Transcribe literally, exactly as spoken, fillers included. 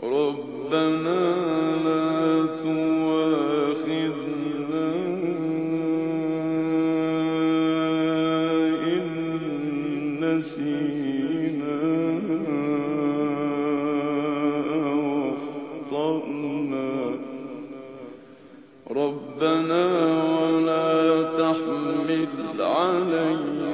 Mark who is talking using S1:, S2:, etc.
S1: ربنا لا تؤاخذنا إن نسينا أو أخطأنا ربنا ولا تحمل علينا